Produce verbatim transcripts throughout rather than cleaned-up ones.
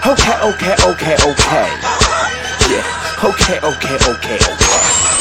Okay, okay, okay, okay. Yeah. Okay, okay, okay, okay.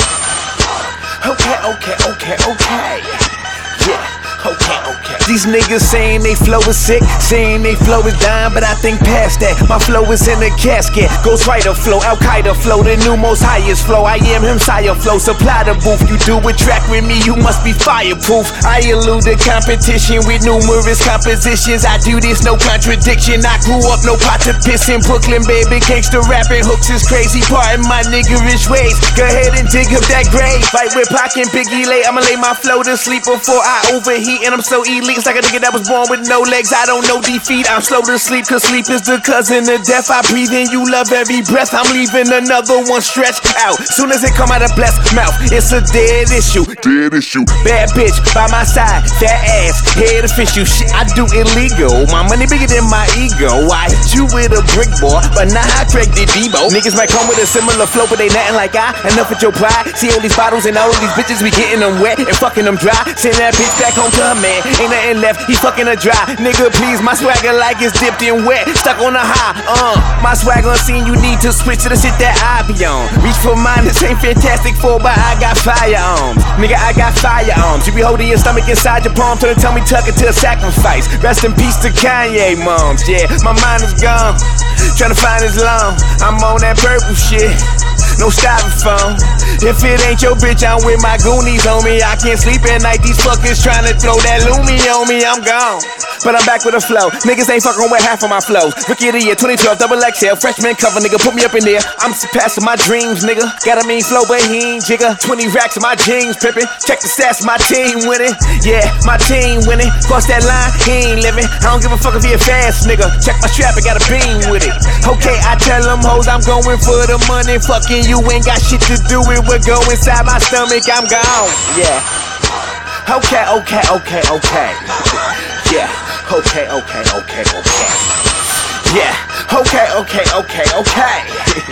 Okay, okay, okay, okay. Yeah. Okay, okay. These niggas saying they flow is sick, saying they flow is dying, but I think past that. My flow is in a casket. Ghost Rider flow, Al Qaeda flow, the new most highest flow. I am him, sire flow. Supply the booth. You do a track with me, you must be fireproof. I elude the competition with numerous compositions. I do this, no contradiction. I grew up, no pot to piss in Brooklyn, baby. Gangsta rapping hooks is crazy. Pardon my niggerish ways. Go ahead and dig up that grave. Fight with Pac and Biggie lay. I'ma lay my flow to sleep before I overheat. And I'm so elite, it's like a nigga that was born with no legs. I don't know defeat, I'm slow to sleep, cause sleep is the cousin of death. I breathe in, you love every breath. I'm leaving another one stretched out. Soon as it come out of blessed mouth, it's a dead issue. Dead issue. Bad bitch by my side, fat ass, head official. Shit, I do illegal. My money bigger than my ego. I hit you with a brick, boy, but now I cracked it, Debo. Niggas might come with a similar flow, but they nothing like I. Enough with your pride. See all these bottles and all of these bitches, we getting them wet and fucking them dry. Send that bitch back home to her man. Ain't nothing left, he fucking her dry. Nigga, please, my swagger like it's dipped in wet. Stuck on a high, uh. My swagger unseen, you need to switch to the shit that I be on. Reach for mine, this ain't Fantastic Four, but I got firearms. Nigga, I got firearms. You be holding your stomach inside your palm, trying to tell me tuck it to a sacrifice. Rest in peace to Kanye moms, yeah. My mind is gone, trying to find his long. I'm on that purple shit, no styrofoam. If it ain't your bitch, I'm with my Goonies, homie. I can't sleep at night, these fuckers trying to throw that Lumi on me, I'm gone. But I'm back with a flow, niggas ain't fucking with half of my flows. Rookie of the year, twenty twelve, double X L, freshman cover, nigga, put me up in there. I'm surpassing my dreams, nigga. Got a mean flow, but he ain't jigger. twenty racks of my jeans pippin'. Check the stats, my team winning. Yeah, my team winning. Cross that line, he ain't living. I don't give a fuck if he a fast nigga. Check my strap, I got a beam with it. Okay, I tell them hoes I'm going for the money. Fucking you ain't got shit to do with what go inside my stomach, I'm gone. Yeah. Okay, okay, okay, okay. Yeah. Okay, okay, okay, okay. Yeah. Okay, okay, okay, okay.